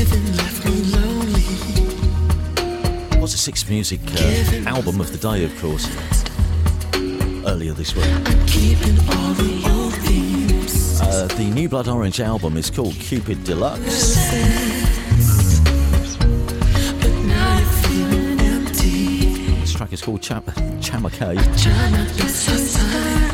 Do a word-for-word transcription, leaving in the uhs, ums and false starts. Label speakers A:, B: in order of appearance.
A: Was a Six Music uh, album of the day, of course, earlier this week. Uh, the New Blood Orange album is called Cupid Deluxe. This track is called Cham- Chamake.